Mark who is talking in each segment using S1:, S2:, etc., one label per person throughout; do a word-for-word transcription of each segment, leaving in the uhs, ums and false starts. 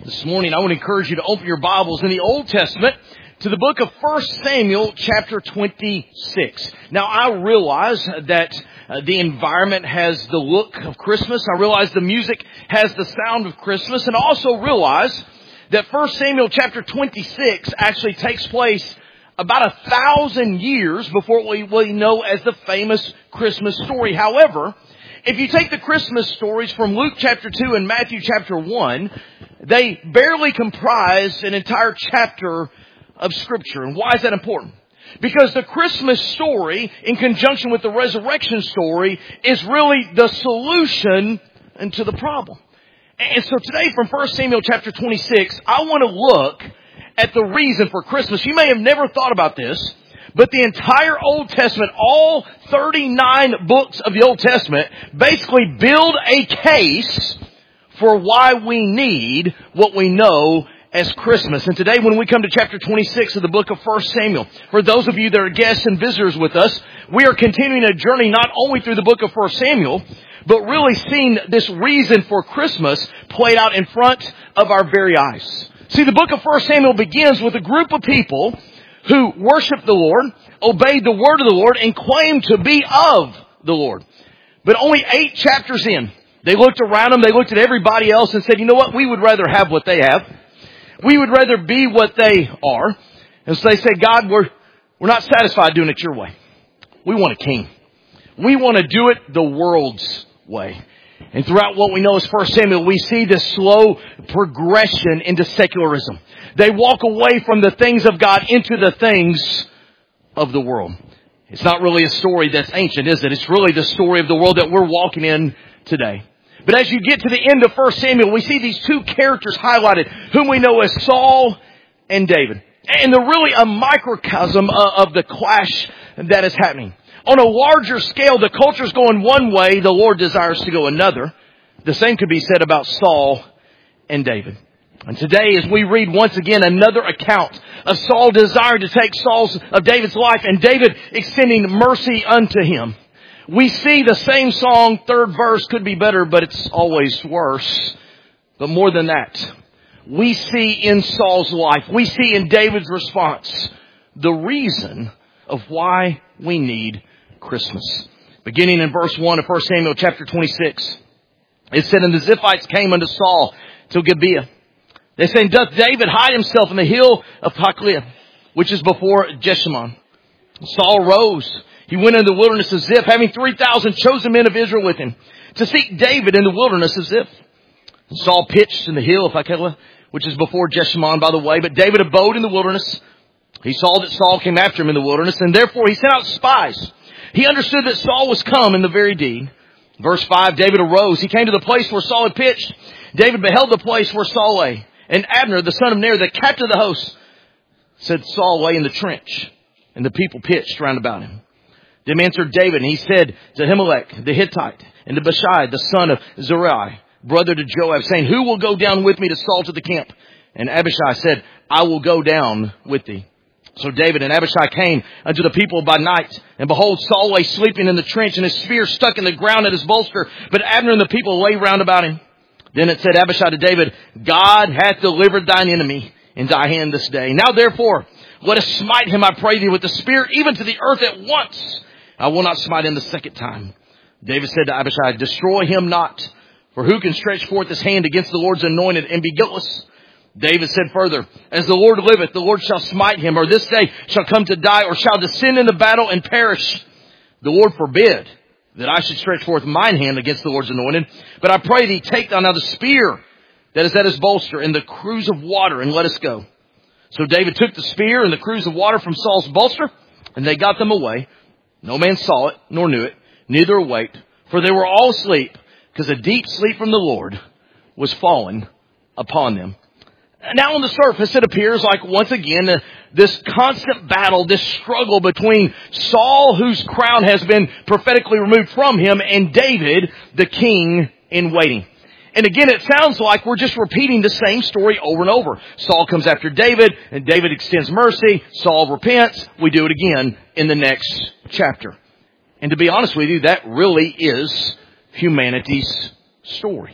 S1: This morning, I want to encourage you to open your Bibles in the Old Testament to the book of First Samuel, chapter twenty-six. Now, I realize that uh, the environment has the look of Christmas. I realize the music has the sound of Christmas. And I also realize that First Samuel, chapter twenty-six, actually takes place about a thousand years before what we, we know as the famous Christmas story. However, if you take the Christmas stories from Luke chapter two and Matthew chapter one, they barely comprise an entire chapter of Scripture. And why is that important? Because the Christmas story, in conjunction with the resurrection story, is really the solution to the problem. And so today from First Samuel chapter twenty-six, I want to look at the reason for Christmas. You may have never thought about this, but the entire Old Testament, all thirty-nine books of the Old Testament, basically build a case for why we need what we know as Christmas. And today when we come to chapter twenty-six of the book of First Samuel, for those of you that are guests and visitors with us, we are continuing a journey not only through the book of First Samuel, but really seeing this reason for Christmas played out in front of our very eyes. See, the book of First Samuel begins with a group of people who worshiped the Lord, obeyed the word of the Lord, and claimed to be of the Lord. But only eight chapters in, they looked around them, they looked at everybody else and said, you know what, we would rather have what they have. We would rather be what they are. And so they said, God, we're, we're not satisfied doing it your way. We want a king. We want to do it the world's way. And throughout what we know as First Samuel, we see this slow progression into secularism. They walk away from the things of God into the things of the world. It's not really a story that's ancient, is it? It's really the story of the world that we're walking in today. But as you get to the end of First Samuel, we see these two characters highlighted, whom we know as Saul and David. And they're really a microcosm of the clash that is happening. On a larger scale, the culture's going one way, the Lord desires to go another. The same could be said about Saul and David. And today, as we read once again another account of Saul desiring to take Saul's of David's life and David extending mercy unto him, we see the same song, third verse could be better, but it's always worse. But more than that, we see in Saul's life, we see in David's response, the reason of why we need Christmas. Beginning in verse one of First Samuel chapter twenty-six, it said, And the Ziphites came unto Saul to Gibeah. They say, Doth David hide himself in the hill of Hakliah, which is before Jeshimon? Saul rose. He went into the wilderness of Ziph, having three thousand chosen men of Israel with him, to seek David in the wilderness of Ziph. And Saul pitched in the hill of Hakliah, which is before Jeshimon, by the way. But David abode in the wilderness. He saw that Saul came after him in the wilderness, and therefore he sent out spies. He understood that Saul was come in the very deed. Verse five, David arose. He came to the place where Saul had pitched. David beheld the place where Saul lay. And Abner, the son of Ner, the captain of the host, said Saul lay in the trench, and the people pitched round about him. Then answered David, and he said to Ahimelech the Hittite, and to Bashai, the son of Zeruiah, brother to Joab, saying, Who will go down with me to Saul to the camp? And Abishai said, I will go down with thee. So David and Abishai came unto the people by night, and behold, Saul lay sleeping in the trench, and his spear stuck in the ground at his bolster. But Abner and the people lay round about him. Then it said Abishai to David, God hath delivered thine enemy into thy hand this day. Now therefore, let us smite him, I pray thee, with the spear, even to the earth at once. I will not smite him the second time. David said to Abishai, Destroy him not, for who can stretch forth his hand against the Lord's anointed and be guiltless? David said further, As the Lord liveth, the Lord shall smite him, or this day shall come to die, or shall descend into battle and perish. The Lord forbid that I should stretch forth mine hand against the Lord's anointed. But I pray thee, take thou now the spear that is at his bolster and the cruse of water, and let us go. So David took the spear and the cruse of water from Saul's bolster, and they got them away. No man saw it, nor knew it, neither awaked, for they were all asleep, because a deep sleep from the Lord was fallen upon them. Now on the surface, it appears like once again, uh, this constant battle, this struggle between Saul, whose crown has been prophetically removed from him, and David, the king in waiting. And again, it sounds like we're just repeating the same story over and over. Saul comes after David, and David extends mercy. Saul repents. We do it again in the next chapter. And to be honest with you, that really is humanity's story.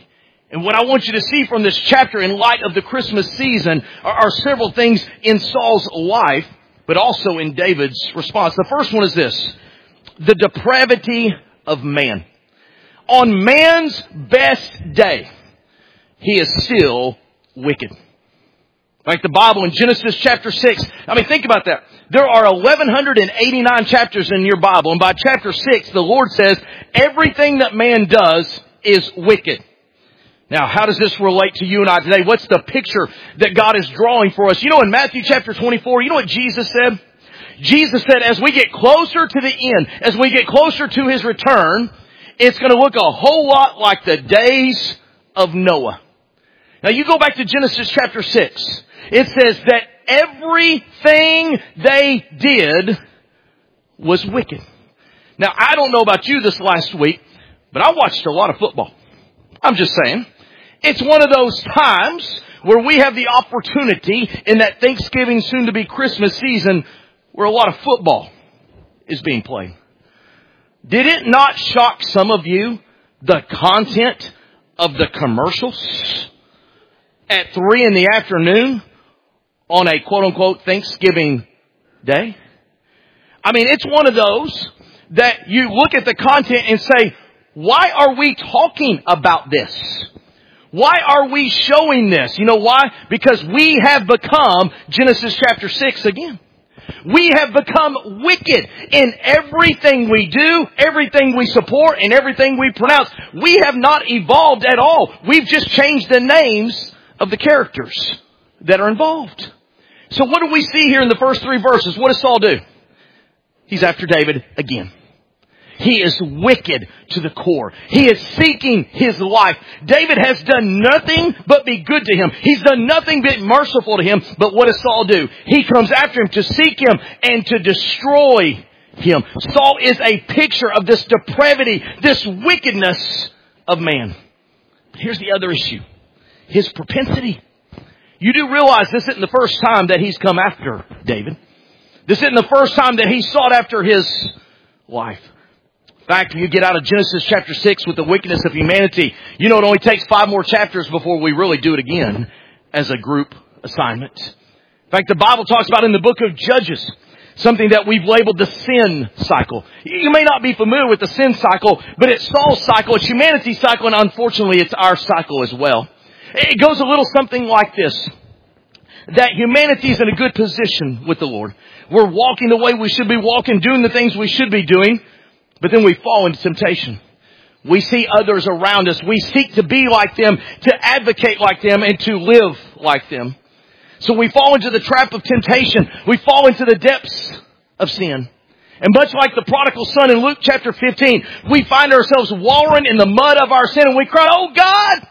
S1: And what I want you to see from this chapter in light of the Christmas season are, are several things in Saul's life, but also in David's response. The first one is this: the depravity of man. On man's best day, he is still wicked. Like the Bible in Genesis chapter six. I mean, think about that. There are eleven eighty-nine chapters in your Bible. And by chapter six, the Lord says everything that man does is wicked. Now, how does this relate to you and I today? What's the picture that God is drawing for us? You know, in Matthew chapter twenty-four, you know what Jesus said? Jesus said, as we get closer to the end, as we get closer to His return, it's going to look a whole lot like the days of Noah. Now, you go back to Genesis chapter six. It says that everything they did was wicked. Now, I don't know about you this last week, but I watched a lot of football. I'm just saying. It's one of those times where we have the opportunity in that Thanksgiving, soon to be Christmas season, where a lot of football is being played. Did it not shock some of you, the content of the commercials at three in the afternoon on a quote-unquote Thanksgiving day? I mean, it's one of those that you look at the content and say, why are we talking about this? Why are we showing this? You know why? Because we have become Genesis chapter six again. We have become wicked in everything we do, everything we support, and everything we pronounce. We have not evolved at all. We've just changed the names of the characters that are involved. So what do we see here in the first three verses? What does Saul do? He's after David again. He is wicked to the core. He is seeking his life. David has done nothing but be good to him. He's done nothing but merciful to him. But what does Saul do? He comes after him to seek him and to destroy him. Saul is a picture of this depravity, this wickedness of man. Here's the other issue. His propensity. You do realize this isn't the first time that he's come after David. This isn't the first time that he sought after his life. In fact, if you get out of Genesis chapter six with the wickedness of humanity, you know it only takes five more chapters before we really do it again as a group assignment. In fact, the Bible talks about in the book of Judges something that we've labeled the sin cycle. You may not be familiar with the sin cycle, but it's Saul's cycle, it's humanity's cycle, and unfortunately it's our cycle as well. It goes a little something like this. That humanity is in a good position with the Lord. We're walking the way we should be walking, doing the things we should be doing. But then we fall into temptation. We see others around us. We seek to be like them, to advocate like them, and to live like them. So we fall into the trap of temptation. We fall into the depths of sin. And much like the prodigal son in Luke chapter fifteen, we find ourselves wallowing in the mud of our sin and we cry, "Oh God,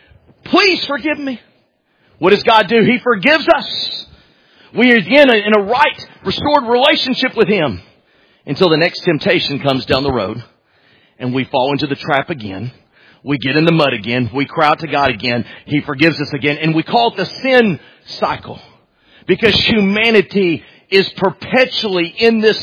S1: please forgive me." What does God do? He forgives us. We are again in a right, restored relationship with Him. Until the next temptation comes down the road and we fall into the trap again. We get in the mud again. We cry out to God again. He forgives us again. And we call it the sin cycle. Because humanity is perpetually in this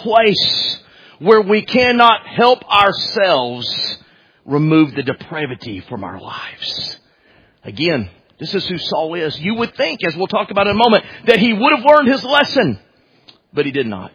S1: place where we cannot help ourselves remove the depravity from our lives. Again, this is who Saul is. You would think, as we'll talk about in a moment, that he would have learned his lesson. But he did not.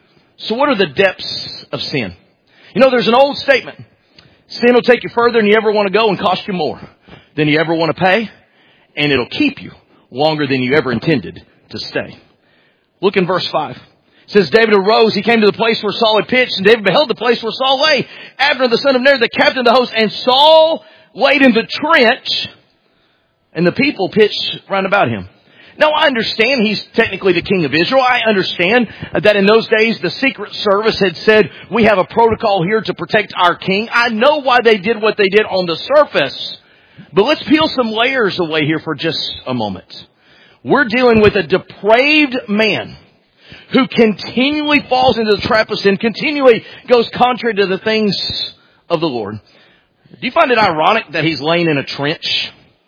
S1: So what are the depths of sin? You know, there's an old statement. Sin will take you further than you ever want to go and cost you more than you ever want to pay. And it'll keep you longer than you ever intended to stay. Look in verse five. It says, David arose. He came to the place where Saul had pitched. And David beheld the place where Saul lay. Abner, the son of Ner, the captain of the host. And Saul laid in the trench. And the people pitched round about him. Now, I understand he's technically the king of Israel. I understand that in those days, the Secret Service had said, we have a protocol here to protect our king. I know why they did what they did on the surface. But let's peel some layers away here for just a moment. We're dealing with a depraved man who continually falls into the trap of sin, continually goes contrary to the things of the Lord. Do you find it ironic that he's laying in a trench?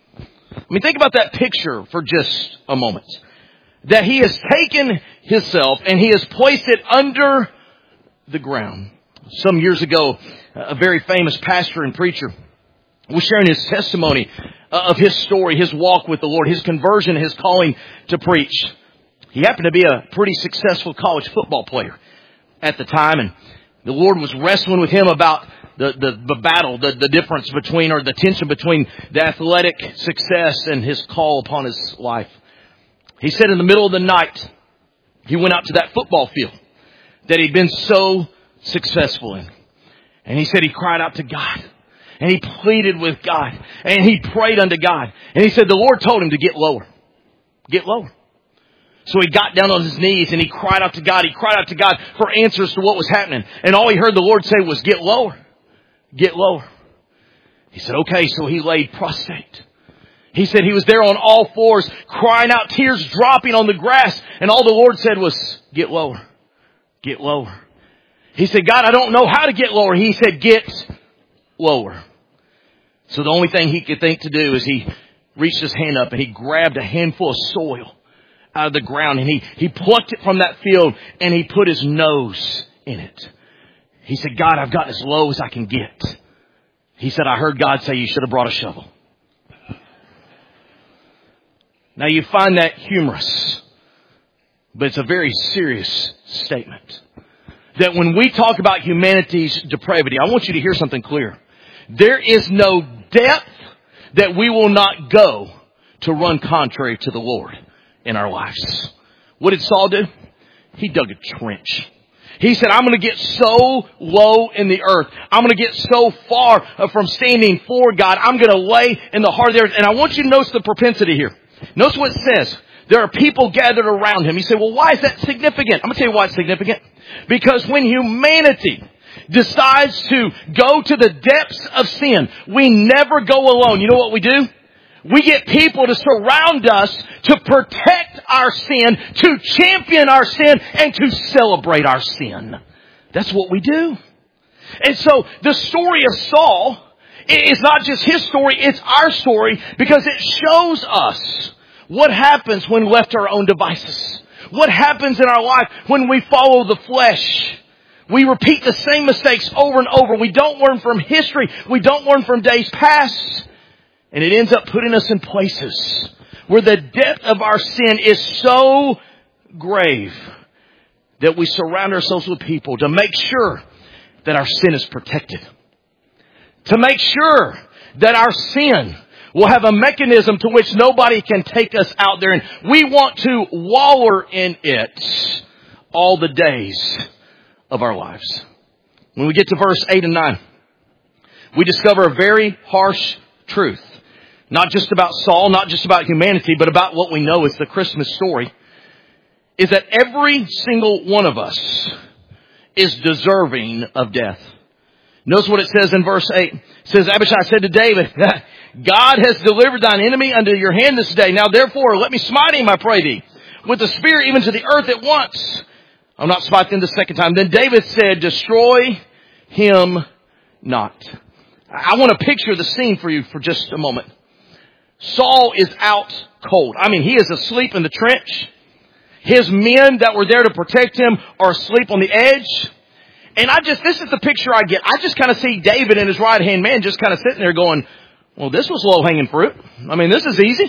S1: I mean, think about that picture for just a moment. That he has taken himself and he has placed it under the ground. Some years ago, a very famous pastor and preacher was sharing his testimony of his story, his walk with the Lord, his conversion, his calling to preach. He happened to be a pretty successful college football player at the time, and the Lord was wrestling with him about the, the, the battle, the, the difference between, or the tension between the athletic success and his call upon his life. He said in the middle of the night, he went out to that football field that he'd been so successful in. And he said he cried out to God. And he pleaded with God. And he prayed unto God. And he said the Lord told him to get lower. Get lower. So he got down on his knees and he cried out to God. He cried out to God for answers to what was happening. And all he heard the Lord say was, get lower. Get lower. He said, okay. So he laid prostrate. He said he was there on all fours, crying out, tears dropping on the grass. And all the Lord said was, get lower. Get lower. He said, God, I don't know how to get lower. He said, get lower. So the only thing he could think to do is he reached his hand up and he grabbed a handful of soil out of the ground and he, he plucked it from that field and he put his nose in it. He said, God, I've gotten as low as I can get. He said, I heard God say you should have brought a shovel. Now you find that humorous, but it's a very serious statement. That when we talk about humanity's depravity, I want you to hear something clear. There is no depth that we will not go to run contrary to the Lord in our lives. What did Saul do? He dug a trench. He said, I'm going to get so low in the earth. I'm going to get so far from standing for God. I'm going to lay in the heart of the earth. And I want you to notice the propensity here. Notice what it says. There are people gathered around him. You say, well, why is that significant? I'm going to tell you why it's significant. Because when humanity decides to go to the depths of sin, we never go alone. You know what we do? We get people to surround us to protect our sin, to champion our sin, and to celebrate our sin. That's what we do. And so the story of Saul is not just his story, it's our story, because it shows us what happens when left to our own devices. What happens in our life when we follow the flesh. We repeat the same mistakes over and over. We don't learn from history. We don't learn from days past. And it ends up putting us in places where the depth of our sin is so grave that we surround ourselves with people to make sure that our sin is protected. To make sure that our sin will have a mechanism to which nobody can take us out there. And we want to wallow in it all the days of our lives. When we get to verse eight and nine, we discover a very harsh truth. Not just about Saul, not just about humanity, but about what we know is the Christmas story. Is that every single one of us is deserving of death. Notice what it says in verse eight. It says, Abishai said to David, God has delivered thine enemy unto your hand this day. Now therefore, let me smite him, I pray thee, with the spear even to the earth at once. I'll not smite them the second time. Then David said, destroy him not. I want to picture the scene for you for just a moment. Saul is out cold. I mean, he is asleep in the trench. His men that were there to protect him are asleep on the edge. And I just, this is the picture I get. I just kind of see David and his right-hand man just kind of sitting there going, well, this was low-hanging fruit. I mean, this is easy.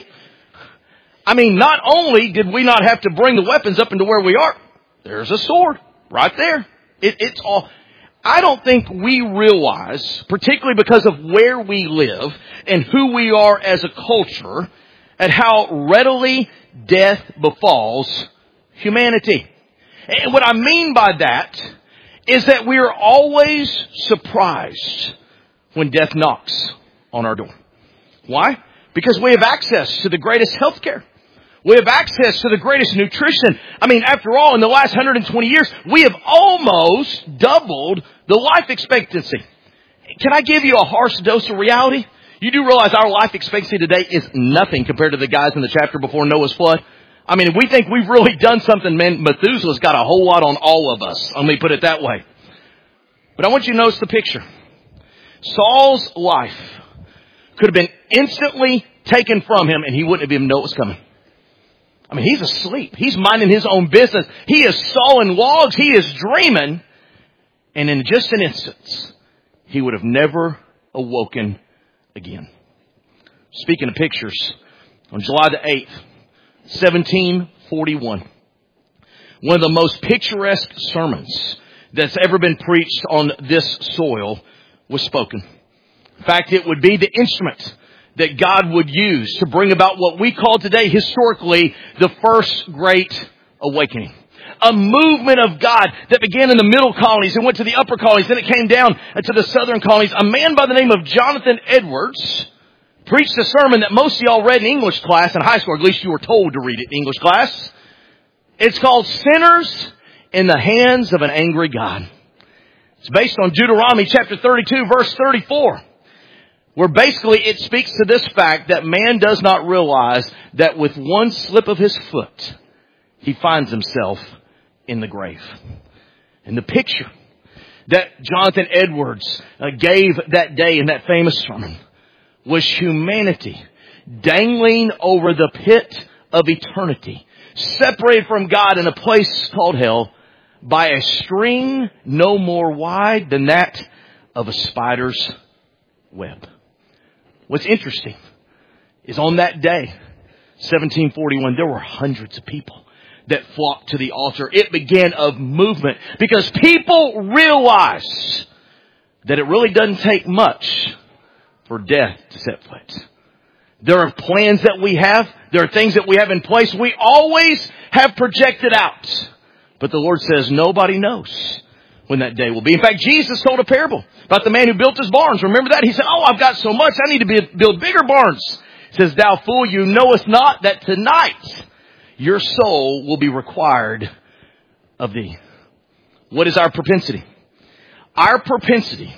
S1: I mean, not only did we not have to bring the weapons up into where we are, there's a sword right there. It, it's all... I don't think we realize, particularly because of where we live and who we are as a culture, at how readily death befalls humanity. And what I mean by that is that we are always surprised when death knocks on our door. Why? Because we have access to the greatest health care. We have access to the greatest nutrition. I mean, after all, in the last one hundred twenty years, we have almost doubled the life expectancy. Can I give you a harsh dose of reality? You do realize our life expectancy today is nothing compared to the guys in the chapter before Noah's flood? I mean, if we think we've really done something, man, Methuselah's got a whole lot on all of us. Let me put it that way. But I want you to notice the picture. Saul's life could have been instantly taken from him and he wouldn't have even known it was coming. I mean, he's asleep. He's minding his own business. He is sawing logs. He is dreaming. And in just an instant, he would have never awoken again. Speaking of pictures, on July the eighth, seventeen forty-one, one of the most picturesque sermons that's ever been preached on this soil was spoken. In fact, it would be the instrument that God would use to bring about what we call today, historically, the First Great Awakening. A movement of God that began in the middle colonies and went to the upper colonies. Then it came down to the southern colonies. A man by the name of Jonathan Edwards preached a sermon that most of y'all read in English class in high school. Or at least you were told to read it in English class. It's called Sinners in the Hands of an Angry God. It's based on Deuteronomy chapter thirty-two, verse thirty-four. Where basically it speaks to this fact that man does not realize that with one slip of his foot, he finds himself in the grave. And the picture that Jonathan Edwards uh, gave that day in that famous sermon was humanity dangling over the pit of eternity, separated from God in a place called hell by a string no more wide than that of a spider's web. What's interesting is on that day, seventeen forty-one, there were hundreds of people that flocked to the altar. It began a movement because people realized that it really doesn't take much for death to set foot. There are plans that we have. There are things that we have in place. We always have projected out. But the Lord says nobody knows when that day will be. In fact, Jesus told a parable about the man who built his barns. Remember that? He said, oh, I've got so much. I need to be, build bigger barns. He says, thou fool, you knowest not that tonight your soul will be required of thee. What is our propensity? Our propensity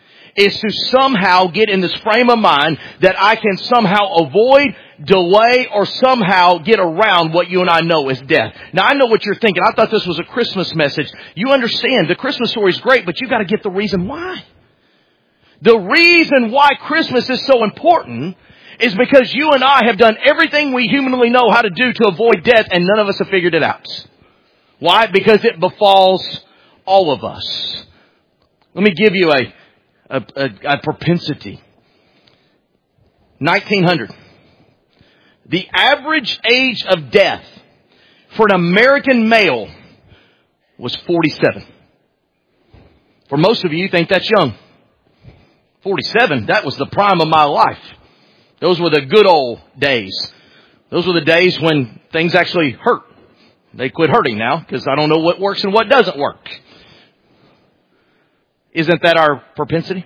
S1: is to somehow get in this frame of mind that I can somehow avoid, delay, or somehow get around what you and I know is death. Now, I know what you're thinking. I thought this was a Christmas message. You understand, the Christmas story is great, but you got to get the reason why. The reason why Christmas is so important is because you and I have done everything we humanly know how to do to avoid death, and none of us have figured it out. Why? Because it befalls all of us. Let me give you a A, a, a propensity. nineteen hundred. The average age of death for an American male was forty-seven. For most of you, you think that's young. forty-seven, that was the prime of my life. Those were the good old days. Those were the days when things actually hurt. They quit hurting now because I don't know what works and what doesn't work. Isn't that our propensity?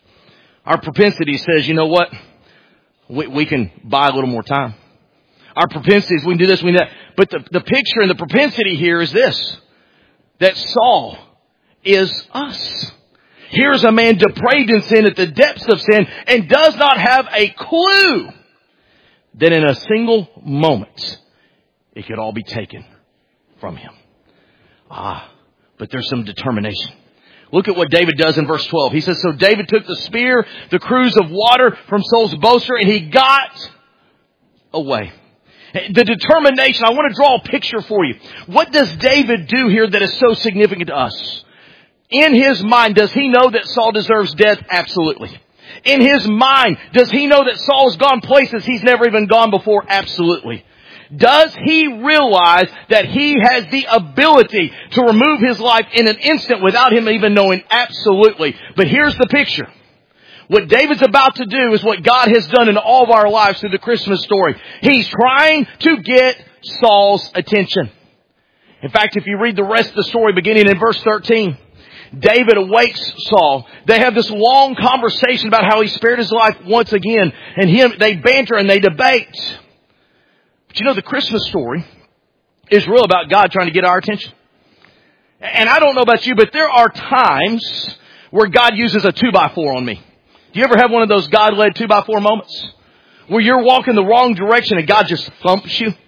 S1: Our propensity says, you know what? We, we can buy a little more time. Our propensity is we can do this, we can do that. But the, the picture and the propensity here is this. That Saul is us. Here's a man depraved in sin at the depths of sin and does not have a clue that in a single moment it could all be taken from him. Ah, but there's some determination. Look at what David does in verse twelve. He says, so David took the spear, the cruse of water from Saul's boaster, and he got away. The determination, I want to draw a picture for you. What does David do here that is so significant to us? In his mind, does he know that Saul deserves death? Absolutely. In his mind, does he know that Saul's gone places he's never even gone before? Absolutely. Does he realize that he has the ability to remove his life in an instant without him even knowing? Absolutely. But here's the picture. What David's about to do is what God has done in all of our lives through the Christmas story. He's trying to get Saul's attention. In fact, if you read the rest of the story beginning in verse thirteen, David awakes Saul. They have this long conversation about how he spared his life once again. And him, they banter and they debate. But you know, the Christmas story is real about God trying to get our attention. And I don't know about you, but there are times where God uses a two by four on me. Do you ever have one of those God-led two by four moments? Where you're walking the wrong direction and God just thumps you?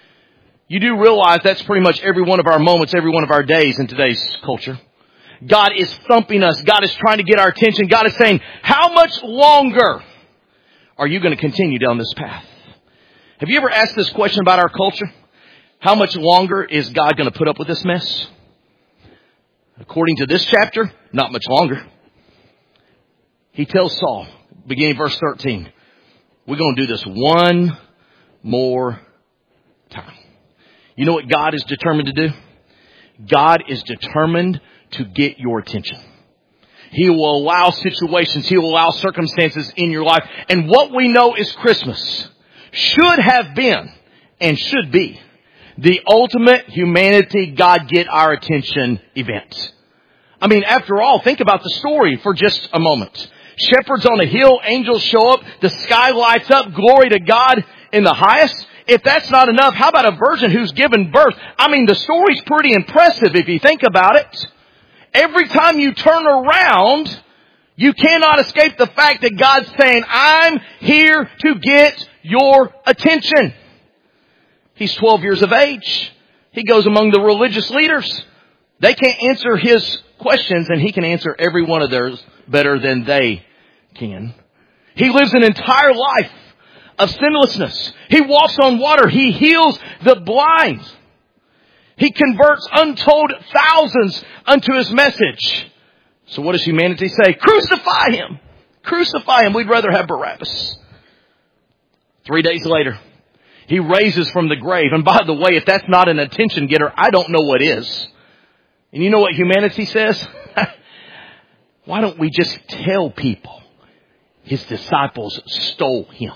S1: You do realize that's pretty much every one of our moments, every one of our days in today's culture. God is thumping us. God is trying to get our attention. God is saying, how much longer are you going to continue down this path? Have you ever asked this question about our culture? How much longer is God going to put up with this mess? According to this chapter, not much longer. He tells Saul, beginning verse thirteen. We're going to do this one more time. You know what God is determined to do? God is determined to get your attention. He will allow situations, He will allow circumstances in your life. And what we know is Christmas should have been and should be the ultimate humanity God get our attention event. I mean, after all, think about the story for just a moment. Shepherds on a hill, angels show up, the sky lights up, glory to God in the highest. If that's not enough, how about a virgin who's given birth? I mean, the story's pretty impressive if you think about it. Every time you turn around, you cannot escape the fact that God's saying, I'm here to get your attention. He's twelve years of age. He goes among the religious leaders. They can't answer His questions, and He can answer every one of theirs better than they can. He lives an entire life of sinlessness. He walks on water. He heals the blind. He converts untold thousands unto His message. So what does humanity say? Crucify Him. Crucify Him. We'd rather have Barabbas. Three days later, He raises from the grave. And by the way, if that's not an attention getter, I don't know what is. And you know what humanity says? Why don't we just tell people His disciples stole Him?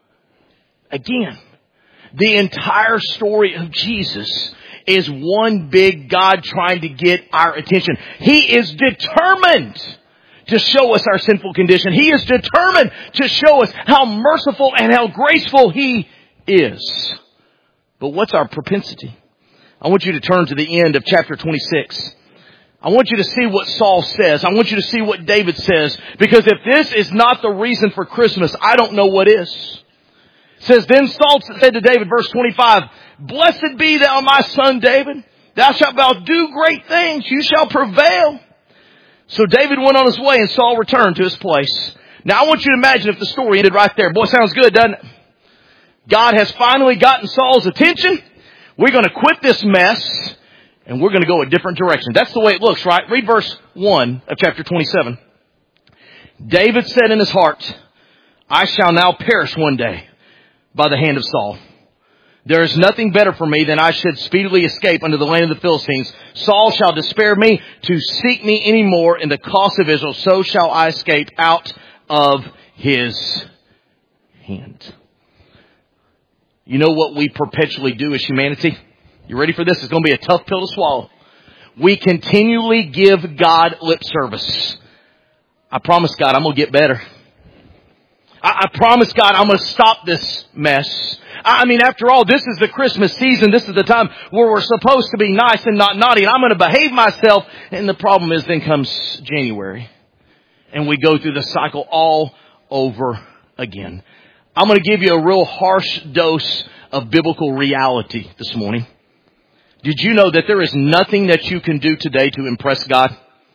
S1: Again, the entire story of Jesus is one big God trying to get our attention. He is determined to show us our sinful condition. He is determined to show us how merciful and how graceful He is. But what's our propensity? I want you to turn to the end of chapter twenty-six. I want you to see what Saul says. I want you to see what David says. Because if this is not the reason for Christmas, I don't know what is. It says, then Saul said to David, verse twenty-five, Blessed be thou, my son David. Thou shalt thou do great things. You shall prevail. So David went on his way and Saul returned to his place. Now I want you to imagine if the story ended right there. Boy, sounds good, doesn't it? God has finally gotten Saul's attention. We're going to quit this mess and we're going to go a different direction. That's the way it looks, right? Read verse one of chapter twenty-seven. David said in his heart, I shall now perish one day by the hand of Saul. There is nothing better for me than I should speedily escape unto the land of the Philistines. Saul shall despair me to seek me any more in the cause of Israel. So shall I escape out of his hand. You know what we perpetually do as humanity? You ready for this? It's going to be a tough pill to swallow. We continually give God lip service. I promise God I'm going to get better. I, I promise God I'm going to stop this mess. I mean, after all, this is the Christmas season. This is the time where we're supposed to be nice and not naughty. And I'm going to behave myself. And the problem is then comes January. And we go through the cycle all over again. I'm going to give you a real harsh dose of biblical reality this morning. Did you know that there is nothing that you can do today to impress God?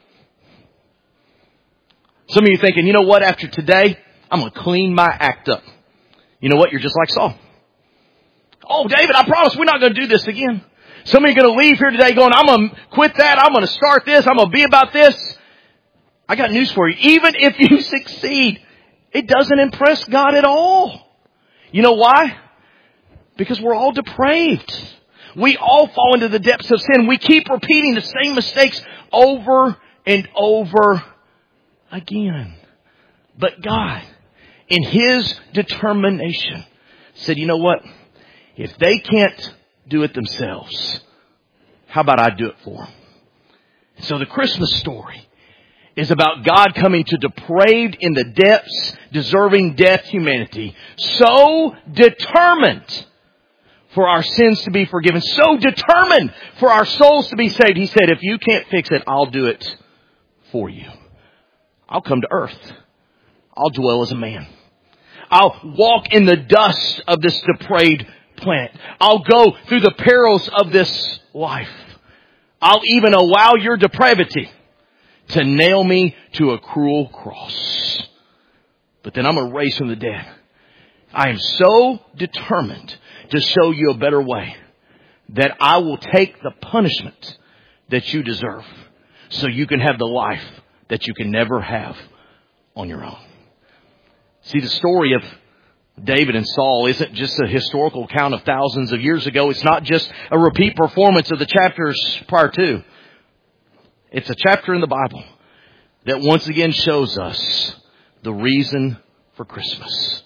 S1: Some of you thinking, you know what, after today, I'm going to clean my act up. You know what? You're just like Saul. Oh, David, I promise we're not going to do this again. Some of you are going to leave here today going, I'm going to quit that. I'm going to start this. I'm going to be about this. I got news for you. Even if you succeed, it doesn't impress God at all. You know why? Because we're all depraved. We all fall into the depths of sin. We keep repeating the same mistakes over and over again. But God, in His determination, said, you know what? If they can't do it themselves, how about I do it for them? So the Christmas story is about God coming to depraved in the depths, deserving death humanity. So determined for our sins to be forgiven. So determined for our souls to be saved. He said, if you can't fix it, I'll do it for you. I'll come to earth. I'll dwell as a man. I'll walk in the dust of this depraved planet. I'll go through the perils of this life. I'll even allow your depravity to nail me to a cruel cross. But then I'm going to raise from the dead. I am so determined to show you a better way that I will take the punishment that you deserve so you can have the life that you can never have on your own. See, the story of David and Saul isn't just a historical account of thousands of years ago. It's not just a repeat performance of the chapters prior to. It's a chapter in the Bible that once again shows us the reason for Christmas.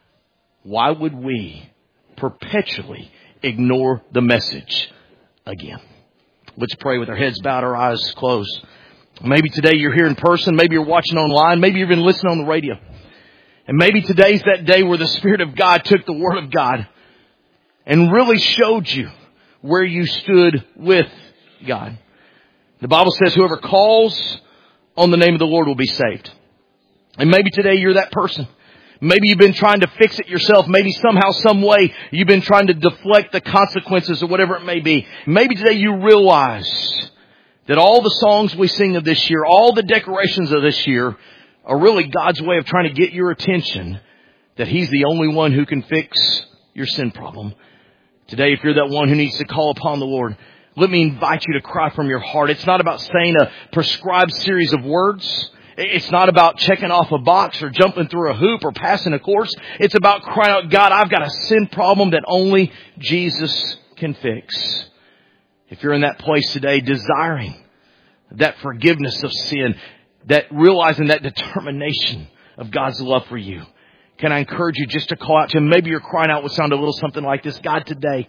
S1: Why would we perpetually ignore the message again? Let's pray with our heads bowed, our eyes closed. Maybe today you're here in person. Maybe you're watching online. Maybe you're even listening on the radio. And maybe today's that day where the Spirit of God took the Word of God and really showed you where you stood with God. The Bible says whoever calls on the name of the Lord will be saved. And maybe today you're that person. Maybe you've been trying to fix it yourself. Maybe somehow, some way, you've been trying to deflect the consequences or whatever it may be. Maybe today you realize that all the songs we sing of this year, all the decorations of this year, are really God's way of trying to get your attention that He's the only one who can fix your sin problem. Today, if you're that one who needs to call upon the Lord, let me invite you to cry from your heart. It's not about saying a prescribed series of words. It's not about checking off a box or jumping through a hoop or passing a course. It's about crying out, God, I've got a sin problem that only Jesus can fix. If you're in that place today, desiring that forgiveness of sin, that realizing that determination of God's love for you, can I encourage you just to call out to Him? Maybe your crying out would sound a little something like this. God, today,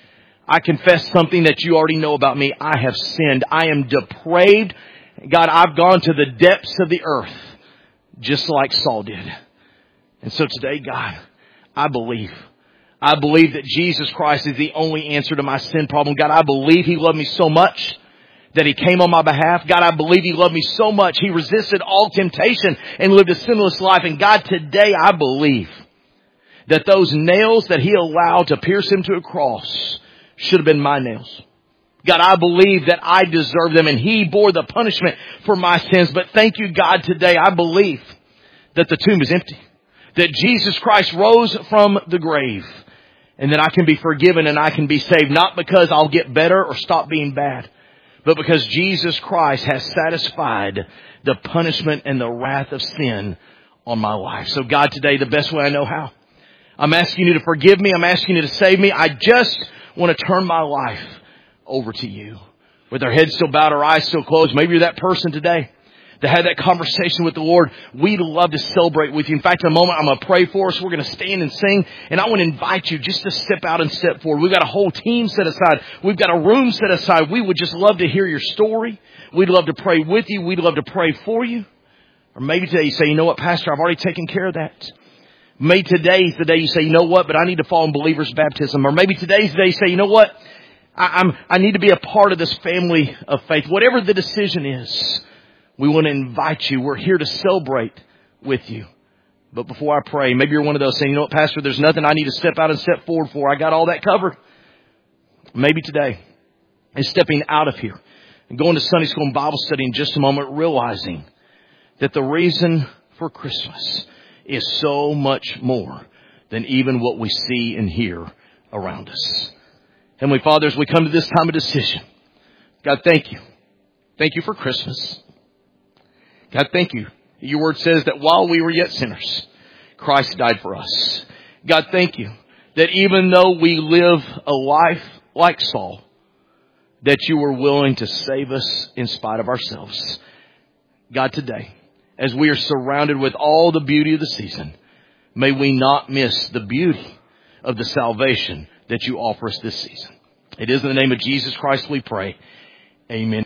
S1: I confess something that you already know about me. I have sinned. I am depraved. God, I've gone to the depths of the earth, just like Saul did. And so today, God, I believe. I believe that Jesus Christ is the only answer to my sin problem. God, I believe He loved me so much that He came on my behalf. God, I believe He loved me so much. He resisted all temptation and lived a sinless life. And God, today I believe that those nails that He allowed to pierce Him to a cross should have been my nails. God, I believe that I deserve them and He bore the punishment for my sins. But thank you, God, today I believe that the tomb is empty, that Jesus Christ rose from the grave, and that I can be forgiven and I can be saved, not because I'll get better or stop being bad, but because Jesus Christ has satisfied the punishment and the wrath of sin on my life. So God, today, the best way I know how, I'm asking you to forgive me. I'm asking you to save me. I just want to turn my life over to you. With our heads still bowed, our eyes still closed. Maybe you're that person today that had that conversation with the Lord. We'd love to celebrate with you. In fact, in a moment, I'm going to pray for us. We're going to stand and sing. And I want to invite you just to step out and step forward. We've got a whole team set aside. We've got a room set aside. We would just love to hear your story. We'd love to pray with you. We'd love to pray for you. Or maybe today you say, you know what, Pastor, I've already taken care of that. Maybe today's the day you say, you know what, but I need to follow in believer's baptism. Or maybe today's the day you say, you know what, I, I'm, I need to be a part of this family of faith. Whatever the decision is, we want to invite you. We're here to celebrate with you. But before I pray, maybe you're one of those saying, you know what, Pastor, there's nothing I need to step out and step forward for. I got all that covered. Maybe today is stepping out of here and going to Sunday school and Bible study in just a moment, realizing that the reason for Christmas is so much more than even what we see and hear around us. Heavenly Father, as we come to this time of decision, God, thank you. Thank you for Christmas. God, thank you. Your word says that while we were yet sinners, Christ died for us. God, thank you that even though we live a life like Saul, that you were willing to save us in spite of ourselves. God, today, as we are surrounded with all the beauty of the season, may we not miss the beauty of the salvation that you offer us this season. It is in the name of Jesus Christ we pray. Amen.